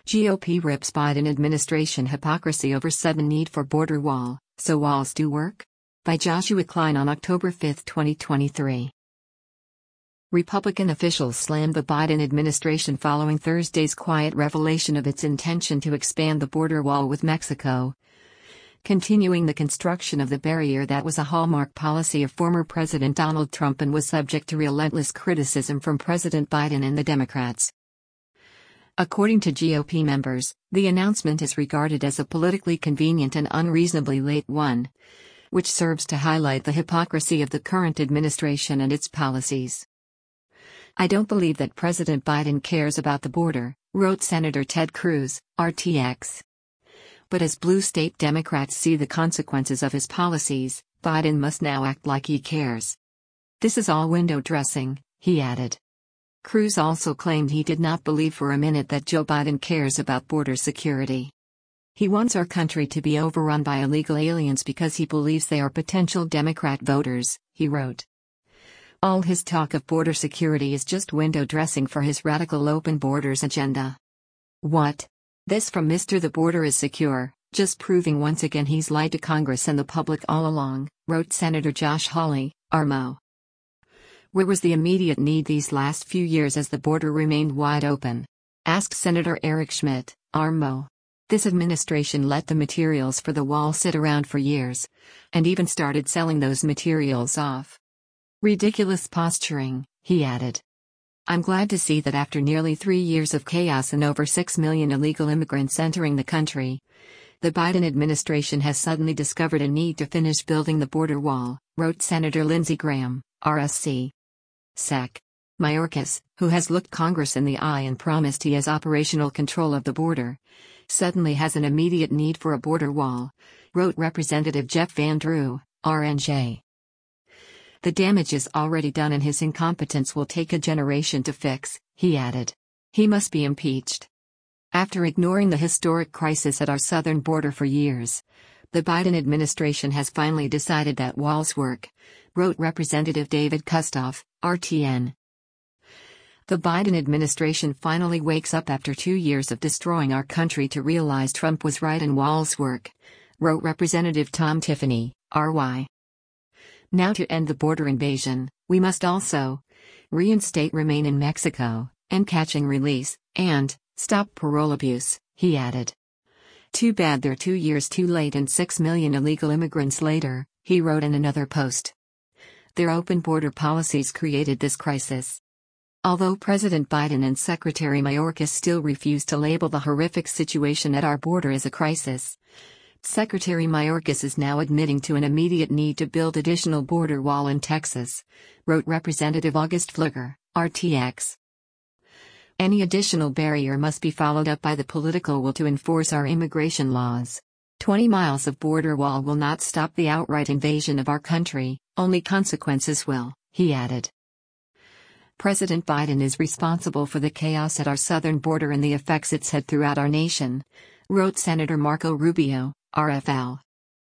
GOP rips Biden administration hypocrisy over sudden need for border wall, so walls do work? By Joshua Klein on October 5, 2023. Republican officials slammed the Biden administration following Thursday's quiet revelation of its intention to expand the border wall with Mexico, continuing the construction of the barrier that was a hallmark policy of former President Donald Trump and was subject to relentless criticism from President Biden and the Democrats. According to GOP members, the announcement is regarded as a politically convenient and unreasonably late one, which serves to highlight the hypocrisy of the current administration and its policies. "I don't believe that President Biden cares about the border," wrote Senator Ted Cruz, RTX. "But as blue state Democrats see the consequences of his policies, Biden must now act like he cares. This is all window dressing," he added. Cruz also claimed he did not believe for a minute that Joe Biden cares about border security. "He wants our country to be overrun by illegal aliens because he believes they are potential Democrat voters," he wrote. All his talk of border security is just window dressing for his radical open borders agenda. What? This from Mr. The border is secure, just proving once again he's lied to Congress and the public all along, wrote Senator Josh Hawley, RMO. "Where was the immediate need these last few years as the border remained wide open?" asked Senator Eric Schmidt, RMO. "This administration let the materials for the wall sit around for years, and even started selling those materials off. Ridiculous posturing," he added. "I'm glad to see that after nearly 3 years of chaos and over 6 million illegal immigrants entering the country, the Biden administration has suddenly discovered a need to finish building the border wall," wrote Senator Lindsey Graham, RSC. Sec. Mayorkas, who has looked Congress in the eye and promised he has operational control of the border, suddenly has an immediate need for a border wall, wrote Representative Jeff Van Drew, RNJ. "The damage is already done and his incompetence will take a generation to fix," he added. "He must be impeached." After ignoring the historic crisis at our southern border for years, the Biden administration has finally decided that walls work, wrote Representative David Kustoff, RTN. "The Biden administration finally wakes up after 2 years of destroying our country to realize Trump was right and walls work," wrote Representative Tom Tiffany, RY. "Now to end the border invasion, we must also reinstate remain in Mexico, and catch and release, and stop parole abuse," he added. "Too bad they're 2 years too late and 6 million illegal immigrants later," he wrote in another post. "Their open border policies created this crisis." Although President Biden and Secretary Mayorkas still refuse to label the horrific situation at our border as a crisis, Secretary Mayorkas is now admitting to an immediate need to build additional border wall in Texas, wrote Representative August Pfluger, RTX. "Any additional barrier must be followed up by the political will to enforce our immigration laws. 20 miles of border wall will not stop the outright invasion of our country, only consequences will," he added. "President Biden is responsible for the chaos at our southern border and the effects it's had throughout our nation," wrote Senator Marco Rubio, RFL.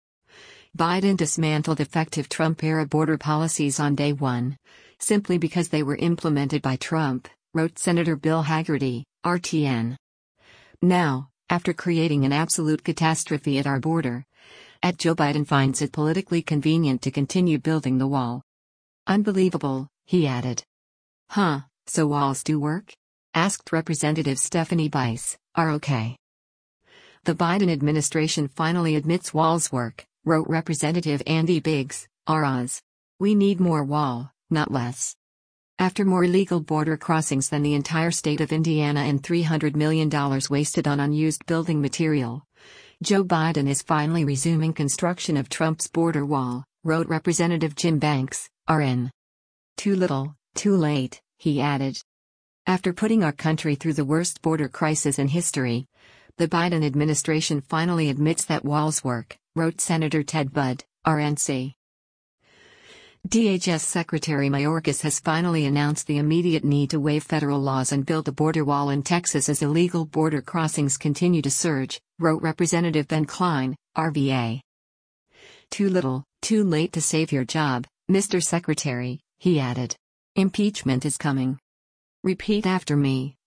"Biden dismantled effective Trump-era border policies on day one, simply because they were implemented by Trump," wrote Senator Bill Hagerty, RTN. "Now, after creating an absolute catastrophe at our border, Joe Biden finds it politically convenient to continue building the wall. Unbelievable," he added. "Huh, so walls do work?" asked Representative Stephanie Bice, ROK. "The Biden administration finally admits walls work," wrote Representative Andy Biggs, ROZ. "We need more wall, not less." After more illegal border crossings than the entire state of Indiana and $300 million wasted on unused building material, Joe Biden is finally resuming construction of Trump's border wall, wrote Representative Jim Banks, RN. "Too little, too late," he added. After putting our country through the worst border crisis in history, the Biden administration finally admits that walls work, wrote Senator Ted Budd, RNC. DHS Secretary Mayorkas has finally announced the immediate need to waive federal laws and build a border wall in Texas as illegal border crossings continue to surge, wrote Representative Ben Cline, RVA. "Too little, too late to save your job, Mr. Secretary," he added. "Impeachment is coming. Repeat after me,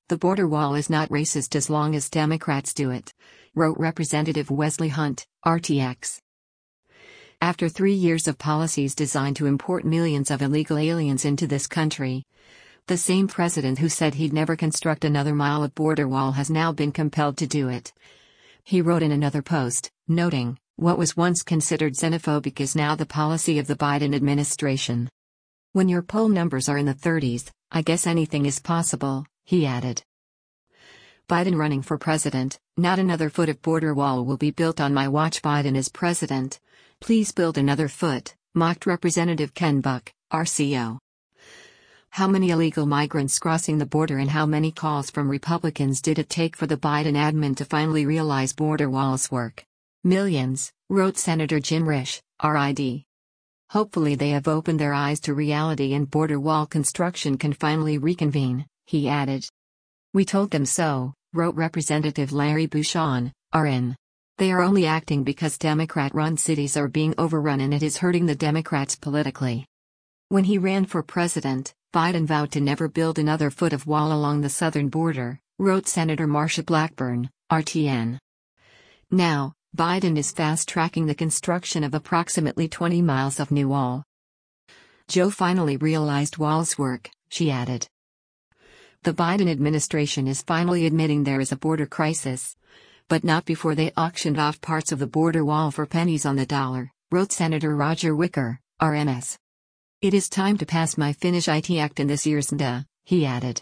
"The border wall is not racist as long as Democrats do it," wrote Representative Wesley Hunt, RTX. After 3 years of policies designed to import millions of illegal aliens into this country, the same president who said he'd never construct another mile of border wall has now been compelled to do it. He wrote in another post, noting, "What was once considered xenophobic is now the policy of the Biden administration." "When your poll numbers are in the 30s, I guess anything is possible," he added. Biden running for president: "Not another foot of border wall will be built on my watch. Biden is president. Please build another foot," mocked Representative Ken Buck, RCO. How many illegal migrants crossing the border and how many calls from Republicans did it take for the Biden admin to finally realize border walls work? "Millions," wrote Senator Jim Risch, RID. "Hopefully they have opened their eyes to reality and border wall construction can finally reconvene," he added. "We told them so," wrote Representative Larry Bucshon, RN. "They are only acting because Democrat-run cities are being overrun and it is hurting the Democrats politically." When he ran for president, Biden vowed to never build another foot of wall along the southern border, wrote Senator Marsha Blackburn, RTN. Now, Biden is fast-tracking the construction of approximately 20 miles of new wall. "Joe finally realized walls work," she added. The Biden administration is finally admitting there is a border crisis. But not before they auctioned off parts of the border wall for pennies on the dollar, wrote Senator Roger Wicker, RMS. "It is time to pass my Finnish IT Act in this year's NDA," he added.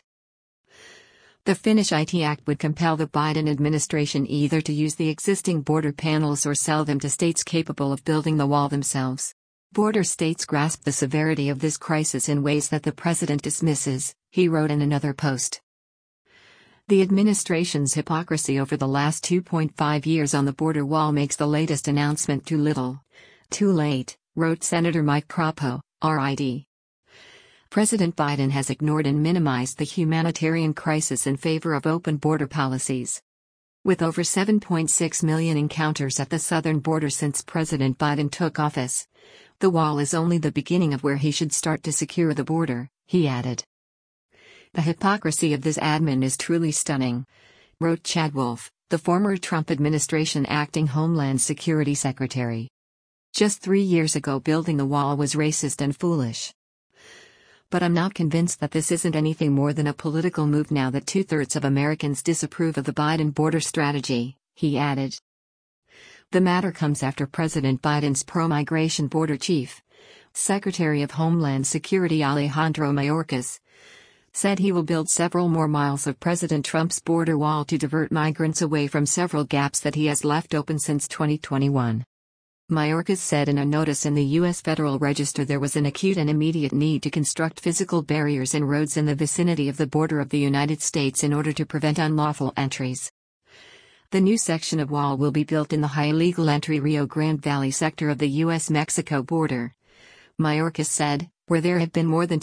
The Finnish IT Act would compel the Biden administration either to use the existing border panels or sell them to states capable of building the wall themselves. "Border states grasp the severity of this crisis in ways that the president dismisses," he wrote in another post. The administration's hypocrisy over the last 2.5 years on the border wall makes the latest announcement too little. "Too late," wrote Senator Mike Crapo, RID. President Biden has ignored and minimized the humanitarian crisis in favor of open border policies. With over 7.6 million encounters at the southern border since President Biden took office, the wall is only the beginning of where he should start to secure the border, he added. "The hypocrisy of this admin is truly stunning," wrote Chad Wolf, the former Trump administration acting Homeland Security Secretary. "Just 3 years ago building the wall was racist and foolish. But I'm not convinced that this isn't anything more than a political move now that 2/3 of Americans disapprove of the Biden border strategy," he added. The matter comes after President Biden's pro-migration border chief, Secretary of Homeland Security Alejandro Mayorkas, said he will build several more miles of President Trump's border wall to divert migrants away from several gaps that he has left open since 2021. Mayorkas said in a notice in the U.S. Federal Register there was an acute and immediate need to construct physical barriers and roads in the vicinity of the border of the United States in order to prevent unlawful entries. The new section of wall will be built in the high illegal entry Rio Grande Valley sector of the U.S.-Mexico border, Mayorkas said, where there have been more than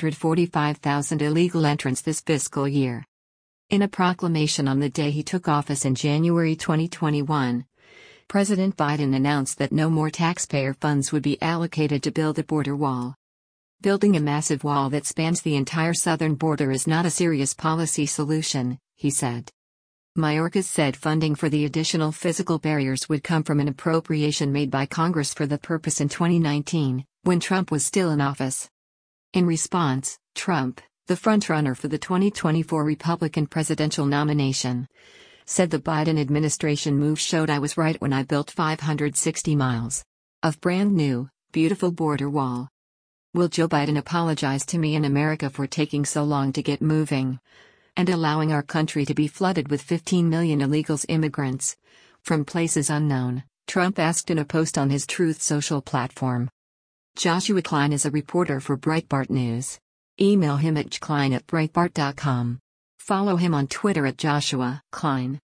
245,000 illegal entrants this fiscal year. In a proclamation on the day he took office in January 2021, President Biden announced that no more taxpayer funds would be allocated to build a border wall. "Building a massive wall that spans the entire southern border is not a serious policy solution," he said. Mayorkas said funding for the additional physical barriers would come from an appropriation made by Congress for the purpose in 2019, when Trump was still in office. In response, Trump, the frontrunner for the 2024 Republican presidential nomination, said the Biden administration move showed I was right when I built 560 miles of brand new, beautiful border wall. Will Joe Biden apologize to me and America for taking so long to get moving and allowing our country to be flooded with 15 million illegal immigrants from places unknown? Trump asked in a post on his Truth Social platform. Joshua Klein is a reporter for Breitbart News. Email him at jklein@breitbart.com. Follow him on Twitter at Joshua Klein.